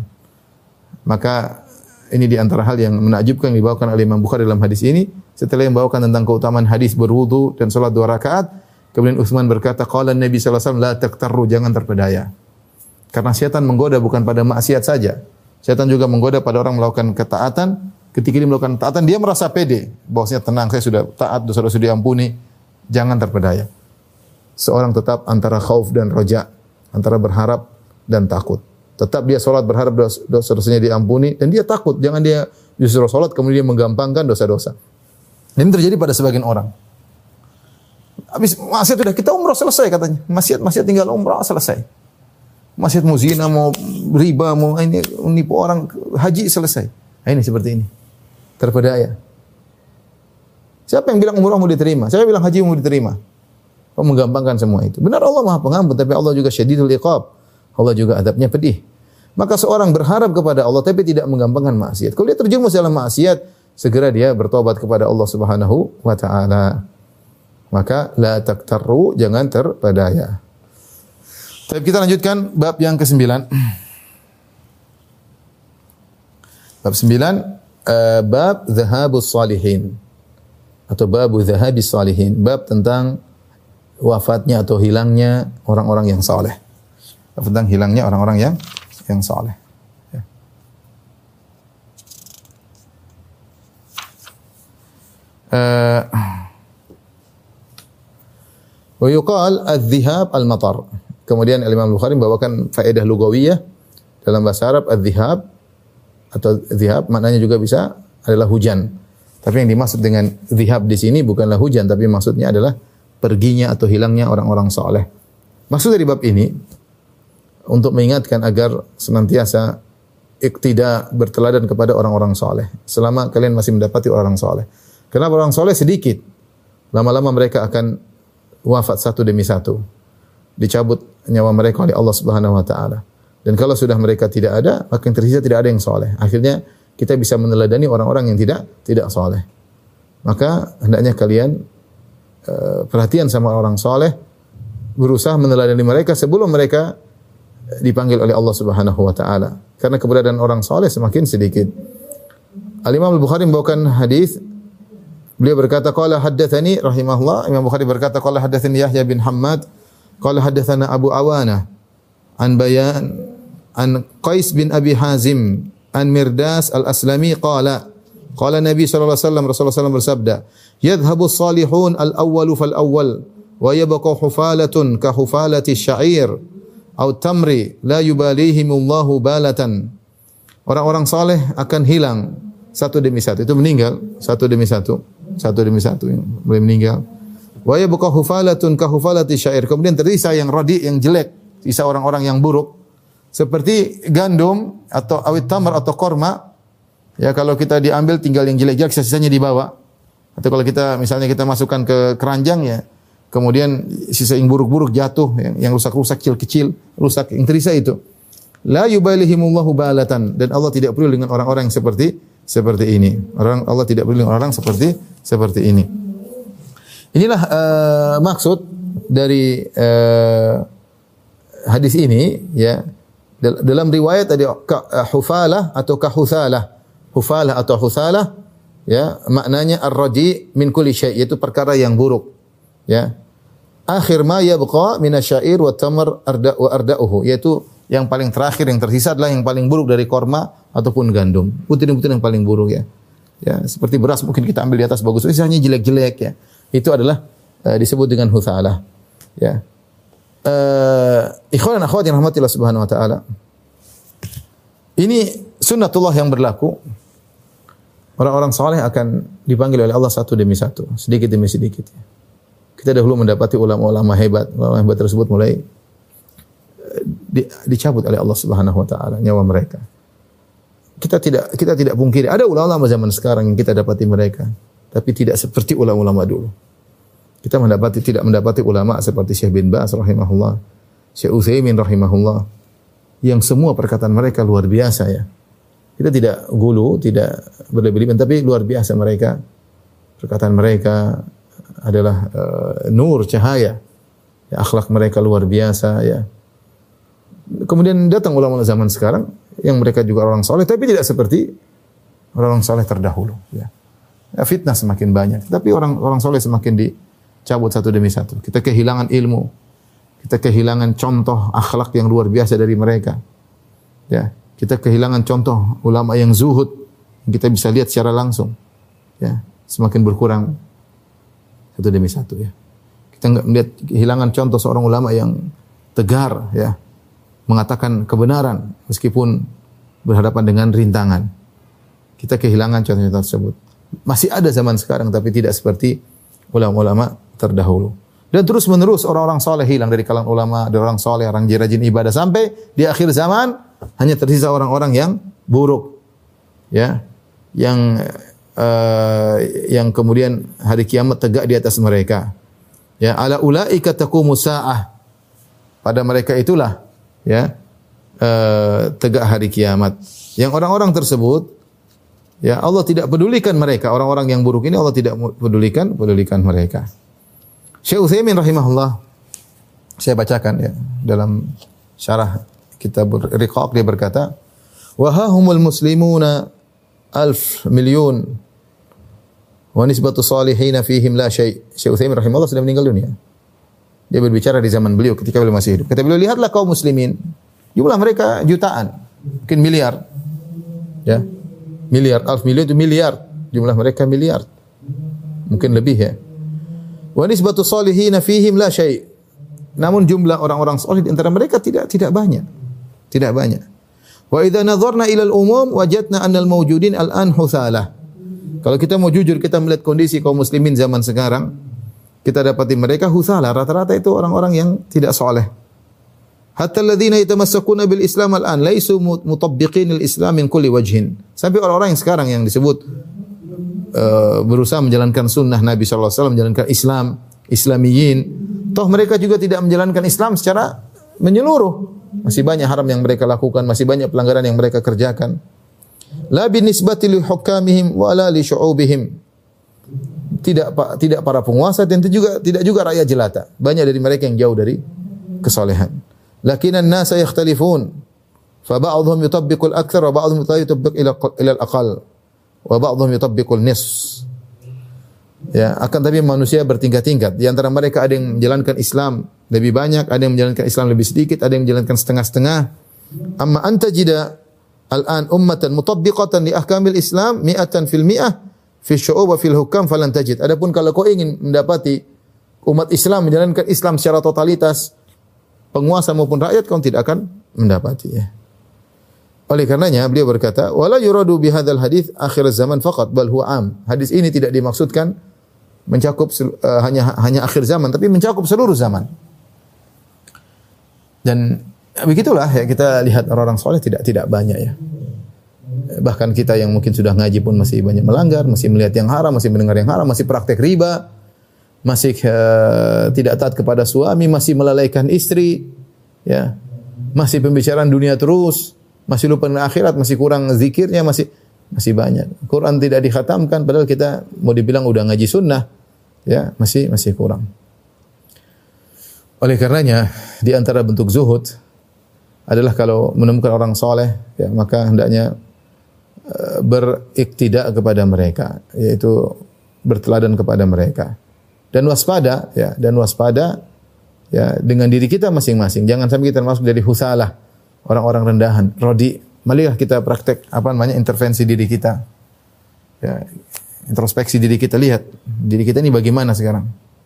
[SPEAKER 3] Maka ini di antara hal yang menakjubkan yang dibawakan oleh Imam Bukhari dalam hadis ini. Setelah yang membawakan tentang keutamaan hadis berwudu dan salat dua rakaat, kemudian Utsman berkata, qala Nabi sallallahu alaihi wasallam la taqtarru, jangan terpedaya. Karena syaitan menggoda bukan pada maksiat saja. Syaitan juga menggoda pada orang melakukan ketaatan. Ketika dia melakukan ketaatan, dia merasa pede. Bahwasanya tenang, saya sudah taat, dosa-dosa diampuni. Jangan terpedaya. Seorang tetap antara khauf dan roja, antara berharap dan takut. Tetap dia solat berharap dosa-dosanya diampuni dan dia takut. Jangan dia justru solat kemudian menggampangkan dosa-dosa. Ini terjadi pada sebagian orang. Habis maksiat sudah kita umrah selesai katanya. Maksiat maksiat tinggal umrah selesai. Maksiat mau zina, mau riba, mau ini menipu orang, haji selesai. Nah, ini seperti ini. Terpedaya. Siapa yang bilang umrah mau diterima? Siapa yang bilang haji mau diterima? Kau menggampangkan semua itu. Benar Allah Maha Pengampun, tapi Allah juga syadidul iqab. Allah juga adabnya pedih. Maka seorang berharap kepada Allah tapi tidak menggampangkan maksiat. Kalau dia terjerumus dalam maksiat, segera dia bertobat kepada Allah Subhanahu wa taala. Maka la taktarru, jangan terpedaya. Tapi kita lanjutkan bab yang kesembilan. Bab sembilan, uh, bab dhahabus salihin atau babu dhahabis salihin, bab tentang wafatnya atau hilangnya orang-orang yang saleh. Tentang hilangnya orang-orang yang yang saleh. Ya. Uh, wa yuqal adh-dhihab al-matar. Kemudian Imam Bukhari membawakan faedah lugawiyah dalam bahasa Arab, adh-dhihab atau dhihab maknanya juga bisa adalah hujan. Tapi yang dimaksud dengan dhihab di sini bukanlah hujan, tapi maksudnya adalah perginya atau hilangnya orang-orang saleh. Maksud dari bab ini untuk mengingatkan agar senantiasa iktida berteladan kepada orang-orang saleh selama kalian masih mendapati orang saleh. Kenapa orang saleh sedikit? Lama-lama mereka akan wafat satu demi satu. Dicabut nyawa mereka oleh Allah Subhanahu wa taala. Dan kalau sudah mereka tidak ada, maka yang tersisa tidak ada yang saleh. Akhirnya kita bisa meneladani orang-orang yang tidak tidak saleh. Maka hendaknya kalian uh, perhatian sama orang saleh, berusaha meneladani mereka sebelum mereka dipanggil oleh Allah Subhanahu wa taala. Karena keberadaan orang saleh semakin sedikit. Al-Imam Al-Bukhari membawakan hadis. Beliau berkata qala haddatsani rahimahullah, Imam Bukhari berkata qala haddatsani Yahya bin Hammad qala haddatsana Abu Awana an Bayan an Qais bin Abi Hazim an Mirdas al-Aslami qala qala Nabi sallallahu alaihi wasallam Rasulullah sallallahu alaihi wasallam bersabda yadhhabu as-salihun al-awwalu fal-awwal wa yabqa hufalatun ka hufalati asy-sya'ir aw tamri la yubalihimullahu balatan. Orang-orang saleh akan hilang satu demi satu, itu meninggal satu demi satu, satu demi satu yang boleh meninggal. Wa yabqa hufalatun ka hufalati asy-sya'ir, kemudian tersisa yang radi, yang jelek, sisa orang-orang yang buruk seperti gandum atau awit tamar atau korma. Ya, kalau kita diambil tinggal yang jelek-jelek, sisanya dibawa. Atau kalau kita misalnya kita masukkan ke keranjang ya, kemudian sisa yang buruk-buruk jatuh, yang, yang rusak-rusak kecil-kecil, rusak yang tersisa itu. La yubalihimullahu balatan, dan Allah tidak peduli dengan orang-orang yang seperti seperti ini. Orang Allah tidak peduli dengan orang seperti seperti ini. Inilah uh, maksud dari uh, hadis ini ya. Dalam riwayat tadi hufalah atau kahuthalah. Hufalah atau huthalah ya, maknanya ar-raji min kulli syai', yaitu perkara yang buruk. Ya. Akhir ma yabqa min asy-sya'ir wa tamar arda wa arda'uhu, yaitu yang paling terakhir yang tersisa adalah yang paling buruk dari korma ataupun gandum. Butiran-butiran yang paling buruk ya. Ya, seperti beras mungkin kita ambil di atas bagus, sisanya jelek-jelek ya. Itu adalah uh, disebut dengan huthalah. Ya. Uh, ikhwan dan akhwat yang rahmatillah subhanahu wa ta'ala, ini sunnatullah yang berlaku. Orang-orang saleh akan dipanggil oleh Allah satu demi satu, sedikit demi sedikit. Kita dahulu mendapati ulama-ulama hebat. Ulama hebat tersebut mulai di, dicabut oleh Allah Subhanahu wa taala nyawa mereka. Kita tidak kita tidak pungkiri ada ulama zaman sekarang yang kita dapati mereka, tapi tidak seperti ulama-ulama dulu. Kita mendapati tidak mendapati ulama seperti Syekh bin Baz rahimahullah, Syekh Utsaimin rahimahullah, yang semua perkataan mereka luar biasa ya. Kita tidak gulu, tidak berlebihan, tapi luar biasa mereka. Perkataan mereka adalah uh, nur, cahaya. Ya, akhlak mereka luar biasa ya. Kemudian datang ulama zaman sekarang yang mereka juga orang saleh, tapi tidak seperti orang saleh terdahulu ya. Ya, fitnah semakin banyak, tapi orang orang saleh semakin dicabut satu demi satu. Kita kehilangan ilmu. Kita kehilangan contoh akhlak yang luar biasa dari mereka. Ya, kita kehilangan contoh ulama yang zuhud yang kita bisa lihat secara langsung. Ya, semakin berkurang satu demi satu ya. Kita enggak melihat kehilangan contoh seorang ulama yang tegar ya, mengatakan kebenaran meskipun berhadapan dengan rintangan. Kita kehilangan contoh-contoh tersebut. Masih ada zaman sekarang tapi tidak seperti ulama-ulama terdahulu. Dan terus-menerus orang-orang saleh hilang dari kalangan ulama, dari orang saleh, orang rajin ibadah, sampai di akhir zaman hanya tersisa orang-orang yang buruk. Ya. Yang uh, yang kemudian hari kiamat tegak di atas mereka. Ya, ala ulaika taqumu sa'ah. Pada mereka itulah ya uh, tegak hari kiamat. Yang orang-orang tersebut ya Allah tidak pedulikan mereka. Orang-orang yang buruk ini Allah tidak pedulikan, pedulikan mereka. Syekh Utsaimin rahimahullah, saya bacakan ya dalam syarah kitab Riqaq, dia berkata, wa hahumul muslimuna alf milyun wa nisbatu salihin fihim la syai'. Syekh Utsaimin rahimahullah sudah meninggal dunia. Dia berbicara di zaman beliau ketika beliau masih hidup. Kata beliau, lihatlah kaum muslimin, jumlah mereka jutaan, mungkin miliar. Ya. Miliar, alf miliar itu miliar. Jumlah mereka miliar. Mungkin lebih ya. Wa nisbatu salihin fihim la syai'. Namun jumlah orang-orang saleh di antara mereka tidak tidak banyak. Tidak banyak. Wa idza nadharna ila al-umum wajadna anna al-mawjudin al-an huthalah. Kalau kita mau jujur, kita melihat kondisi kaum muslimin zaman sekarang, kita dapati mereka huthalah, rata-rata itu orang-orang yang tidak saleh. Hatta alladziina yatamassakuna bil Islam al-an laisu mutabbiqin al-Islam min kulli wajhin. Sampai orang-orang yang sekarang yang disebut uh, berusaha menjalankan sunnah Nabi sallallahu alaihi wasallam, menjalankan Islam, Islamiyin, toh mereka juga tidak menjalankan Islam secara menyeluruh. Masih banyak haram yang mereka lakukan, masih banyak pelanggaran yang mereka kerjakan. La binisbati li hukamihim wa la li syu'ubihim. Tidak tidak para penguasa dan juga tidak juga rakyat jelata. Banyak dari mereka yang jauh dari kesalehan. Lakinan nasa yakhtalifun. Fa ba'dhum yutabbiqu al-akthar wa ba'dhum la yutabbiq ila ila al-aqall. Wa ba'dhum yutabbiqu an-nisf. Ya, akan tapi manusia bertingkat-tingkat. Di antara mereka ada yang menjalankan Islam lebih banyak, ada yang menjalankan Islam lebih sedikit, ada yang menjalankan setengah-setengah. Amma anta jida al-an ummatan mutabbiqatan li ahkamil Islam mi'atan fil mi'ah fi syu'ub wa fil hukam falan tajid. Adapun kalau kau ingin mendapati umat Islam menjalankan Islam secara totalitas, penguasa maupun rakyat, kau tidak akan mendapati ya. Oleh karenanya beliau berkata, wala yuradu bihadzal hadits akhir zaman faqat bal huwa am. Hadis ini tidak dimaksudkan mencakup uh, hanya hanya akhir zaman, tapi mencakup seluruh zaman. Dan begitulah ya, kita lihat orang-orang soleh tidak tidak banyak ya. Bahkan kita yang mungkin sudah ngaji pun masih banyak melanggar, masih melihat yang haram, masih mendengar yang haram, masih praktek riba, masih uh, tidak taat kepada suami, masih melalaikan istri, ya, masih pembicaraan dunia terus, masih lupa dengan akhirat, masih kurang zikirnya, masih masih banyak. Quran tidak dikhatamkan, padahal kita mau dibilang udah ngaji sunnah, ya, masih masih kurang. Oleh karenanya, di antara bentuk zuhud adalah kalau menemukan orang soleh, ya, maka hendaknya uh, beriktidak kepada mereka, yaitu berteladan kepada mereka. Dan waspada, ya, dan waspada, ya, dengan diri kita masing-masing. Jangan sampai kita termasuk dari husalah, orang-orang rendahan, rodi. Marilah kita praktek apa namanya intervensi diri kita, ya, introspeksi diri kita, lihat diri kita ini bagaimana sekarang,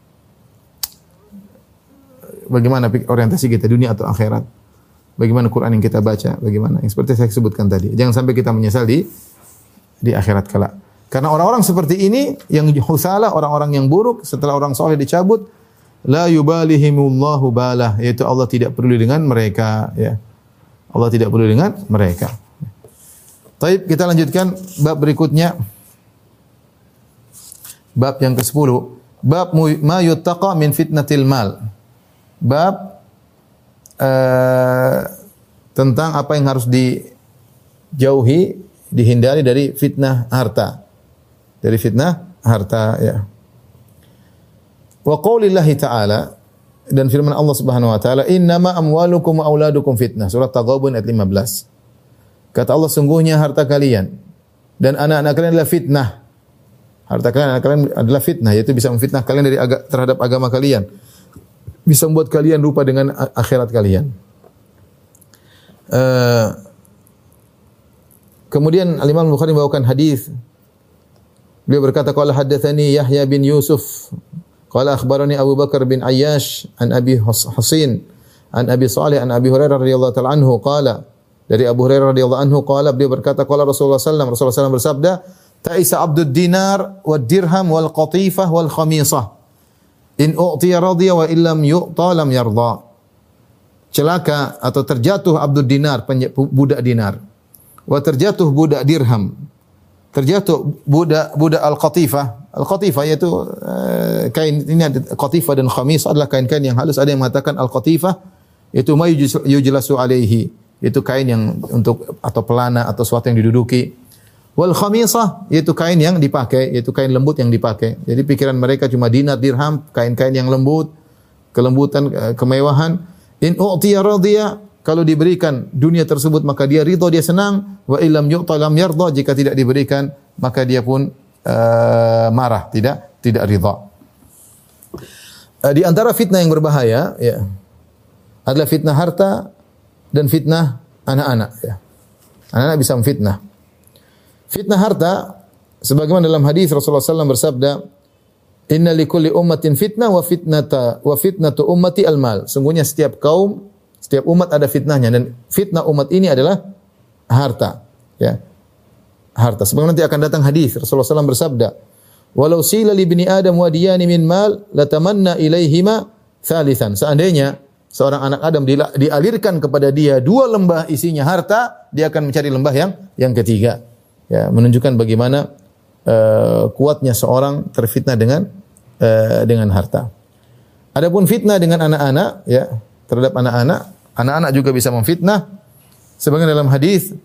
[SPEAKER 3] bagaimana orientasi kita, dunia atau akhirat, bagaimana Quran yang kita baca, bagaimana yang seperti saya sebutkan tadi. Jangan sampai kita menyesal di di akhirat kelak. Karena orang-orang seperti ini yang husalah, orang-orang yang buruk, setelah orang soleh dicabut, la yubalihimullahu balah, yaitu Allah tidak peduli dengan mereka, ya. Allah tidak peduli dengan mereka. Baik, kita lanjutkan bab berikutnya. Bab yang kesepuluh. Bab ma yuttaqa min fitnatil mal. Bab uh, tentang apa yang harus dijauhi, dihindari dari fitnah harta. Dari fitnah harta, ya. Wa qaulillahi ta'ala, dan firman Allah Subhanahu wa taala, innama amwalukum wa auladukum fitnah. Surat Taghabun ayat lima belas. Kata Allah, sungguhnya harta kalian dan anak-anak kalian adalah fitnah. Harta kalian, anak kalian adalah fitnah, yaitu bisa memfitnah kalian dari aga, terhadap agama kalian. Bisa membuat kalian lupa dengan akhirat kalian. Uh, kemudian Al-Imam Bukhari membawakan hadis. Beliau berkata, qala haddatsani Yahya bin Yusuf qala akhbarani Abu Bakar bin Ayyash an Abi Husain an Abi Salih an Abi Hurairah radhiyallahu ta'ala anhu qala, dari Abu Hurairah radhiyallahu anhu qala, beliau berkata qala Rasulullah sallallahu alaihi wasallam, Rasulullah sallallahu alaihi wasallam bersabda, ta'isa abdud dinar wad dirham wal qatifah wal khamisah in u'tiya radiya wa illam yu'ta lam yarda. Celaka atau terjatuh abdud dinar, budak dinar, wa terjatuh budak dirham, terjatuh budak budak al-qatifah. Al-qatifah yaitu uh, kain, ini ada qatifah dan khamis adalah kain-kain yang halus. Ada yang mengatakan al-qatifah itu ma yujlasu alaihi, itu kain yang untuk atau pelana atau sesuatu yang diduduki. Wal khamisah yaitu kain yang dipakai, yaitu kain lembut yang dipakai. Jadi pikiran mereka cuma dinar, dirham, kain-kain yang lembut, kelembutan, kemewahan. In u'tiya radiya, kalau diberikan dunia tersebut maka dia ridha, dia senang. Wa illam yu'ta lam yarda, jika tidak diberikan maka dia pun uh, marah, tidak tidak ridha. Uh, di antara fitnah yang berbahaya ya adalah fitnah harta dan fitnah anak-anak ya. Anak-anak bisa memfitnah. Fitnah harta, sebagaimana dalam hadis Rasulullah sallallahu alaihi wasallam bersabda, "Inna likulli ummatin fitnah wa fitnata wa fitnatu ummati al-mal." Sungguhnya setiap kaum, setiap umat ada fitnahnya, dan fitnah umat ini adalah harta. Ya, harta. Sebagaimana nanti akan datang hadis Rasulullah sallallahu alaihi wasallam bersabda, "Walau sila li bani Adam wadiyani min mal, latamanna ilaihima thalithan." Seandainya seorang anak Adam dialirkan kepada dia dua lembah isinya harta, dia akan mencari lembah yang yang ketiga. Ya, menunjukkan bagaimana uh, kuatnya seorang terfitnah dengan uh, dengan harta. Adapun fitnah dengan anak-anak, ya, terhadap anak-anak, anak-anak juga bisa memfitnah. Sebagaimana dalam hadis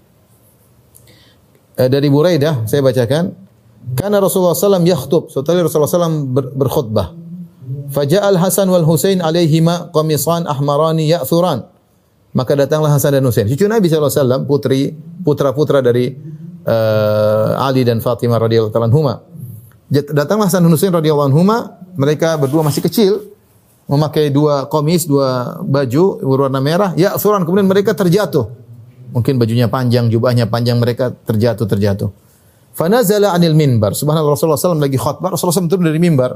[SPEAKER 3] uh, dari Buraidah, saya bacakan, karena Rasulullah sallallahu alaihi wasallam yakhtub, setelah Rasulullah sallallahu alaihi wasallam ber, berkhutbah. Faja'al Hasan wal Husain alaihima qamisan ahmarani ya'thuran. Maka datanglah Hasan dan Husain, cucu Nabi sallallahu alaihi wasallam, putri putra-putra dari Uh, Ali dan Fatimah radhiyallahu anhuma. Datanglah Hasan dan Husain radhiyallahu anhuma, mereka berdua masih kecil, memakai dua komis, dua baju berwarna merah, ya suran, kemudian mereka terjatuh. Mungkin bajunya panjang, jubahnya panjang, mereka terjatuh terjatuh. Fanazala 'anil minbar. Subhanallah, Rasulullah sallallahu alaihi wasallam lagi khutbah, Rasulullah sallallahu alaihi wasallam turun dari mimbar.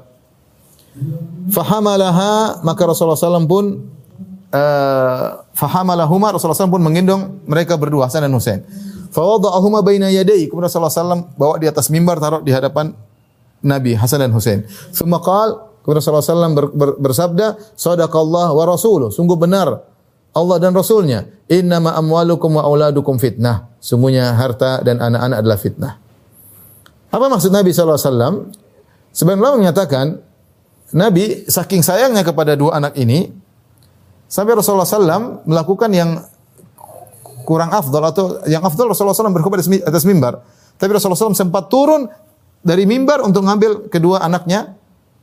[SPEAKER 3] Fahamalaha, maka Rasulullah sallallahu alaihi wasallam pun uh, fahamalahuma, Rasulullah sallallahu alaihi wasallam pun menggendong mereka berdua, Hasan dan Husain. Fawada'ahuma baina yadayhi, kemudian Rasulullah sallallahu alaihi wasallam bawa di atas mimbar, taruh di hadapan Nabi Hasan dan Husain. Tsumma qala, kemudian Rasulullah sallallahu alaihi wasallam ber, ber, bersabda, "Shadaqallah wa rasuluh." Sungguh benar Allah dan Rasulnya. "Innama amwalukum wa auladukum fitnah." Sungguhnya harta dan anak-anak adalah fitnah. Apa maksud Nabi sallallahu alaihi wasallam? Sebagian ulama menyatakan Nabi saking sayangnya kepada dua anak ini sampai Rasulullah sallallahu alaihi wasallam melakukan yang kurang afdal, atau yang afdal Rasulullah sallallahu alaihi wasallam berkhutbah di atas mimbar. Tapi Rasulullah sallallahu alaihi wasallam sempat turun dari mimbar untuk mengambil kedua anaknya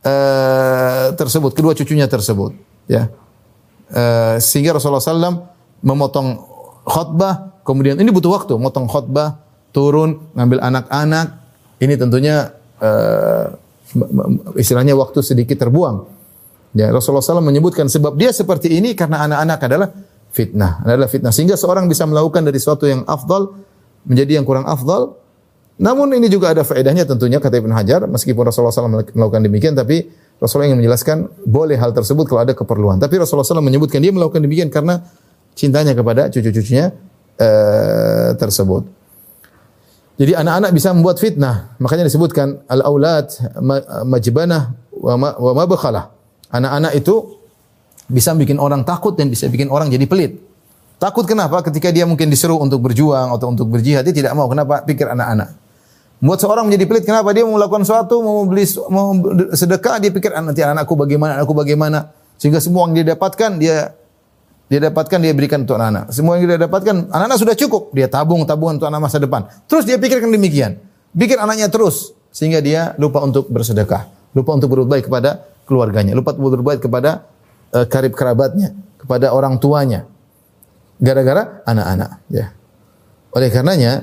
[SPEAKER 3] uh, tersebut, kedua cucunya tersebut. Ya, uh, sehingga Rasulullah sallallahu alaihi wasallam memotong khutbah, kemudian ini butuh waktu, memotong khutbah, turun, ngambil anak-anak. Ini tentunya uh, istilahnya waktu sedikit terbuang. Ya, Rasulullah sallallahu alaihi wasallam menyebutkan sebab dia seperti ini karena anak-anak adalah fitnah, adalah fitnah, sehingga seorang bisa melakukan dari sesuatu yang afdal menjadi yang kurang afdal. Namun ini juga ada faedahnya tentunya, kata Ibnu Hajar, meskipun Rasulullah sallallahu alaihi wasallam melakukan demikian, tapi Rasulullah ingin menjelaskan boleh hal tersebut kalau ada keperluan. Tapi Rasulullah sallallahu alaihi wasallam menyebutkan dia melakukan demikian karena cintanya kepada cucu-cucunya uh, tersebut. Jadi anak-anak bisa membuat fitnah, makanya disebutkan al-aulad majbanah wa ma bakhalah. Anak-anak itu bisa bikin orang takut dan bisa bikin orang jadi pelit. Takut kenapa? Ketika dia mungkin disuruh untuk berjuang atau untuk berjihad, dia tidak mau. Kenapa? Pikir anak-anak. Membuat seorang menjadi pelit. Kenapa? Dia mau melakukan sesuatu, mau beli, mau sedekah, dia pikir nanti anakku bagaimana, anakku bagaimana. Sehingga semua yang dia dapatkan, dia dia dapatkan, dia berikan untuk anak-anak. Semua yang dia dapatkan, anak-anak sudah cukup. Dia tabung, tabungan untuk anak masa depan. Terus dia pikirkan demikian. Pikir anaknya terus. Sehingga dia lupa untuk bersedekah. Lupa untuk berbuat baik kepada keluarganya. Lupa untuk berbuat baik kepada uh, karib kerabatnya. Kepada orang tuanya. Gara-gara anak-anak. Ya. Oleh karenanya,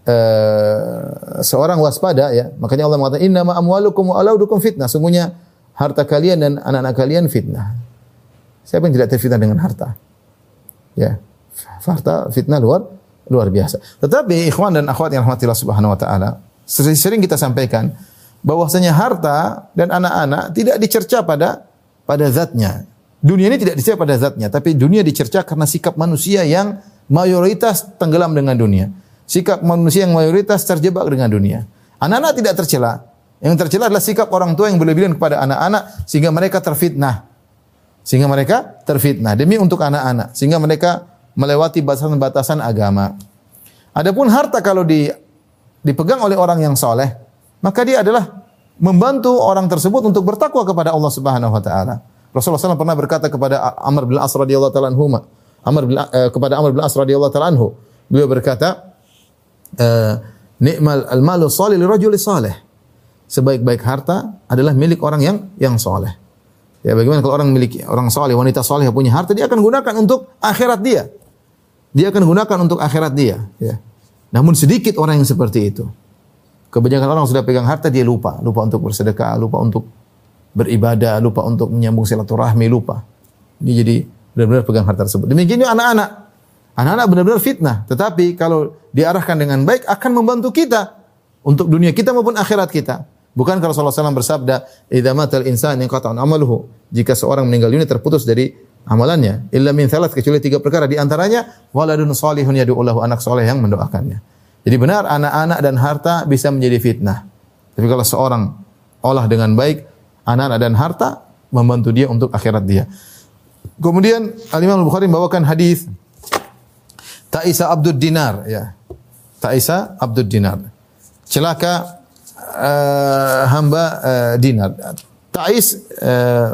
[SPEAKER 3] uh, seorang waspada, ya. Makanya Allah mengatakan, innama amwalukum wa auladukum fitnah. Sungguhnya harta kalian dan anak-anak kalian fitnah. Siapa yang tidak terfitnah dengan harta? Ya, harta fitnah luar luar biasa. Tetapi ikhwan dan akhwat yang rahmatillah subhanahu wa ta'ala, sering kita sampaikan bahwasanya harta dan anak-anak tidak dicerca pada pada zatnya. Dunia ini tidak dicerca pada zatnya, tapi dunia dicerca karena sikap manusia yang mayoritas tenggelam dengan dunia. Sikap manusia yang mayoritas terjebak dengan dunia. Anak-anak tidak tercela. Yang tercela adalah sikap orang tua yang berlebihan kepada anak-anak sehingga mereka terfitnah. Sehingga mereka terfitnah demi untuk anak-anak, sehingga mereka melewati batasan-batasan agama. Adapun harta kalau di dipegang oleh orang yang soleh, maka dia adalah membantu orang tersebut untuk bertakwa kepada Allah Subhanahu wa taala. Rasulullah shallallahu alaihi wasallam pernah berkata kepada Amr bin As radhiyallahu taala anhu, Amr bin eh, kepada Amr bin As radhiyallahu taala anhu, beliau berkata, eh, "Ni'mal al-malu salih li rajuli salih." Sebaik-baik harta adalah milik orang yang yang saleh. Ya, bagaimana kalau orang memiliki orang saleh, wanita saleh punya harta, dia akan gunakan untuk akhirat dia. Dia akan gunakan untuk akhirat dia, ya. Namun sedikit orang yang seperti itu. Kebanyakan orang sudah pegang harta, dia lupa. Lupa untuk bersedekah, lupa untuk beribadah, lupa untuk menyambung silaturahmi, lupa. Ini jadi benar-benar pegang harta tersebut. Demikian juga anak-anak. Anak-anak benar-benar fitnah. Tetapi kalau diarahkan dengan baik, akan membantu kita. Untuk dunia kita maupun akhirat kita. Bukan kalau Rasulullah shallallahu alaihi wasallam bersabda, "Idza matal insan inqata'a amaluhu." Jika seorang meninggal dunia terputus dari amalannya. Illa min thalath, kecuali tiga perkara. Di antaranya, waladun salihun yad'u lahu, anak soleh yang mendoakannya. Jadi benar anak-anak dan harta bisa menjadi fitnah. Tapi kalau seorang olah dengan baik anak-anak dan harta, membantu dia untuk akhirat dia. Kemudian Al-Imam Al-Bukhari membawakan hadis Ta'isa Abdud Dinar, ya. Ta'isa Abdud Dinar. Celaka uh, hamba uh, dinar. Ta'is uh,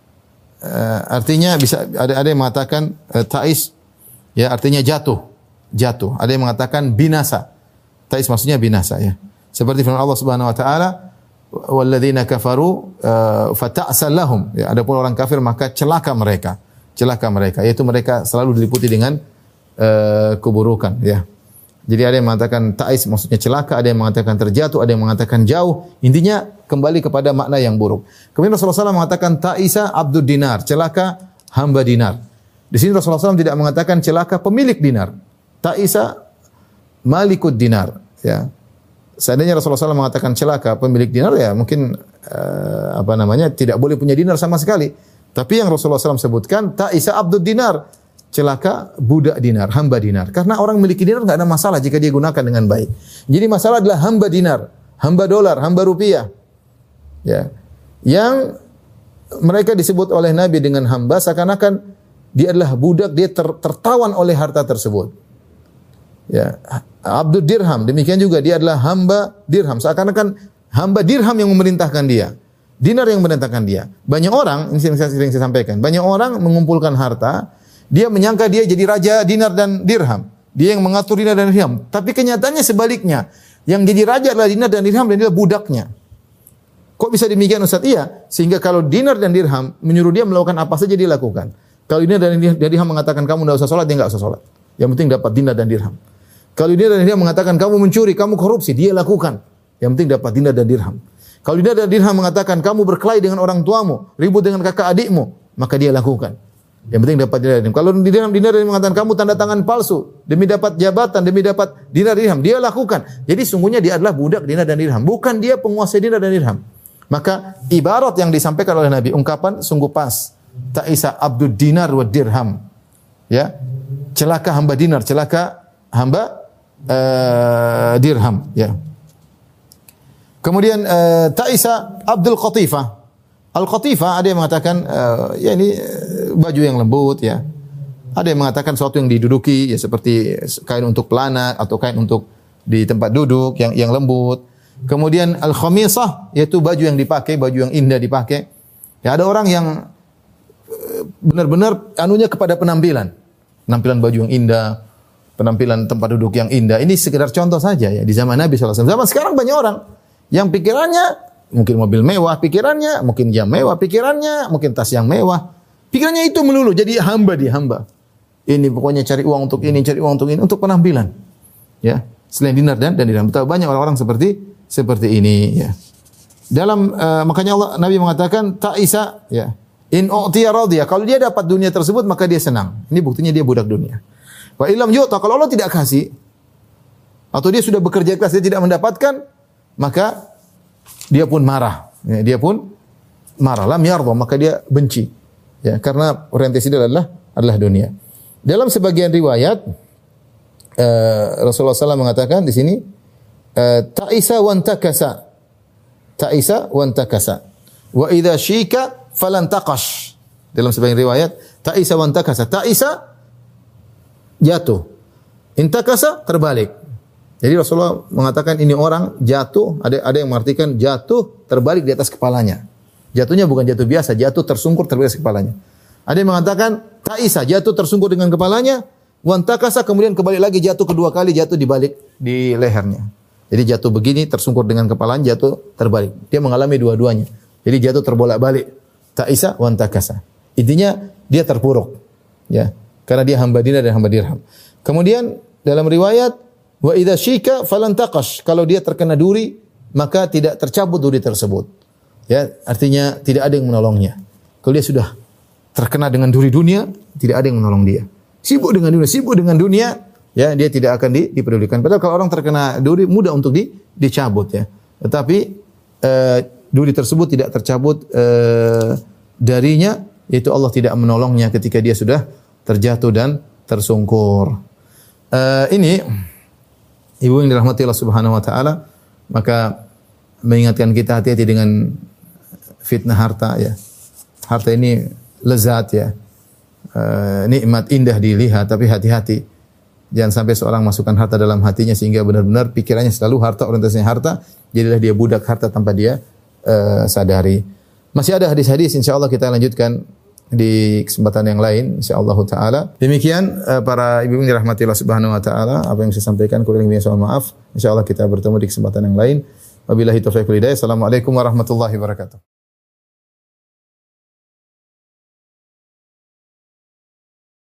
[SPEAKER 3] uh, artinya bisa ada ada yang mengatakan uh, ta'is ya artinya jatuh. Jatuh. Ada yang mengatakan binasa. Ta'is maksudnya binasa, ya. Seperti firman Allah Subhanahu wa taala, "Walladzina kafaru uh, fata'sal lahum." Ya, adapun orang kafir maka celaka mereka. Celaka mereka, yaitu mereka selalu diliputi dengan uh, keburukan, ya. Jadi ada yang mengatakan ta'is maksudnya celaka, ada yang mengatakan terjatuh, ada yang mengatakan jauh. Intinya kembali kepada makna yang buruk. Kemudian Rasulullah shallallahu alaihi wasallam mengatakan ta'isa abdud dinar, celaka hamba dinar. Di sini Rasulullah shallallahu alaihi wasallam tidak mengatakan celaka pemilik dinar. Ta'isa malikud dinar, ya. Seandainya Rasulullah shallallahu alaihi wasallam mengatakan celaka pemilik dinar, ya mungkin uh, apa namanya tidak boleh punya dinar sama sekali. Tapi yang Rasulullah shallallahu alaihi wasallam sebutkan ta'isa abdud dinar, celaka budak dinar, hamba dinar. Karena orang memiliki dinar enggak ada masalah jika dia gunakan dengan baik. Jadi masalah adalah hamba dinar, hamba dolar, hamba rupiah. Ya. Yang mereka disebut oleh Nabi dengan hamba seakan-akan dia adalah budak, dia ter, tertawan oleh harta tersebut. Ya, abdud dirham, demikian juga dia adalah hamba dirham. Seakan-akan hamba dirham yang memerintahkan dia. Dinar yang memerintahkan dia. Banyak orang, ini yang sering saya sampaikan, banyak orang mengumpulkan harta, dia menyangka dia jadi raja dinar dan dirham. Dia yang mengatur dinar dan dirham. Tapi kenyataannya sebaliknya. Yang jadi raja adalah dinar dan dirham dan dia budaknya. Kok bisa demikian Ustaz? Iya. Sehingga kalau dinar dan dirham menyuruh dia melakukan apa saja dia lakukan. Kalau dinar dan dirham mengatakan kamu tidak usah sholat, dia tidak usah sholat. Yang penting dapat dinar dan dirham. Kalau dinar dan dirham mengatakan kamu mencuri, kamu korupsi, dia lakukan. Yang penting dapat dinar dan dirham. Kalau dinar dan dirham mengatakan kamu berkelahi dengan orang tuamu, ribut dengan kakak adikmu, maka dia lakukan. Yang penting dapat dinar dan dirham. Kalau dinar dinar dan mengatakan kamu tanda tangan palsu demi dapat jabatan, demi dapat dinar dirham, dia lakukan. Jadi sungguhnya dia adalah budak dinar dan dirham, bukan dia penguasai dinar dan dirham. Maka ibarat yang disampaikan oleh Nabi, ungkapan sungguh pas. Ta'isa abdud dinar wa dirham. Ya. Celaka hamba dinar, celaka hamba uh, dirham, ya. Kemudian uh, ta'isa abdul qatifah. Al-qatifah ada yang mengatakan uh, ya ini uh, baju yang lembut, ya. Ada yang mengatakan sesuatu yang diduduki, ya seperti kain untuk pelana atau kain untuk di tempat duduk yang yang lembut. Kemudian al-khamisah yaitu baju yang dipakai, baju yang indah dipakai. Ya, ada orang yang uh, benar-benar anunya kepada penampilan. Penampilan baju yang indah, penampilan tempat duduk yang indah. Ini sekedar contoh saja, ya, di zaman Nabi shallallahu alaihi wasallam. Zaman sekarang banyak orang yang pikirannya mungkin mobil mewah, pikirannya mungkin jam mewah, pikirannya mungkin tas yang mewah. Pikirannya itu melulu, jadi hamba dia, hamba. Ini pokoknya cari uang untuk ini, cari uang untuk ini, untuk penampilan. Ya, selain dinar dan dan dirham. Betapa banyak orang-orang seperti seperti ini, ya. Dalam uh, makanya Allah Nabi mengatakan ta'isa, ya. In u'tiya radiya. Kalau dia dapat dunia tersebut maka dia senang. Ini buktinya dia budak dunia. Wa illam yu'ta, kalau Allah tidak kasih atau dia sudah bekerja keras dia tidak mendapatkan, maka dia pun marah. Ya, dia pun marah. Lam yarda, maka dia benci. Ya, karena orientasi dia adalah adalah dunia. Dalam sebagian riwayat uh, Rasulullah sallallahu alaihi wasallam mengatakan di sini uh, ta'isa wa antakasa. Ta'isa wa antakasa. Wa idza syika falan taqash. Dalam sebagian riwayat ta'isa wa antakasa. Ta'isa jatuh. Intakasa terbalik. Jadi Rasulullah mengatakan ini orang jatuh, ada ada yang mengartikan jatuh terbalik di atas kepalanya. Jatuhnya bukan jatuh biasa, jatuh tersungkur terbalik di atas kepalanya. Ada yang mengatakan ta'isa, jatuh tersungkur dengan kepalanya, wantakasa kemudian kembali lagi jatuh kedua kali, jatuh di balik di lehernya. Jadi jatuh begini tersungkur dengan kepalanya, jatuh terbalik. Dia mengalami dua-duanya. Jadi jatuh terbolak-balik. Ta'isa wantakasa. Intinya dia terpuruk. Ya, karena dia hamba dinar dan hamba dirham. Kemudian dalam riwayat wa idza syika falan taqash, kalau dia terkena duri maka tidak tercabut duri tersebut. Ya, artinya tidak ada yang menolongnya. Kalau dia sudah terkena dengan duri dunia, tidak ada yang menolong dia. Sibuk dengan dunia, sibuk dengan dunia, ya dia tidak akan di, dipedulikan. Padahal kalau orang terkena duri mudah untuk di, dicabut ya. Tetapi uh, duri tersebut tidak tercabut uh, darinya, yaitu Allah tidak menolongnya ketika dia sudah terjatuh dan tersungkur. Uh, ini ibu yang dirahmati Allah Subhanahu wa taala, maka mengingatkan kita hati-hati dengan fitnah harta ya. Harta ini lezat ya. Uh, nikmat indah dilihat, tapi hati-hati. Jangan sampai seorang masukkan harta dalam hatinya sehingga benar-benar pikirannya selalu harta, orientasinya harta, jadilah dia budak harta tanpa dia uh, sadari. Masih ada hadis-hadis, insyaallah kita lanjutkan di kesempatan yang lain insyaallah taala. Demikian uh, para ibu yang dirahmati Allah Subhanahu wa taala, apa yang saya sampaikan kurang lebihnya mohon maaf. Insyaallah kita bertemu di kesempatan yang lain. Wabillahi taufiq wal hidayah. Assalamualaikum warahmatullahi wabarakatuh.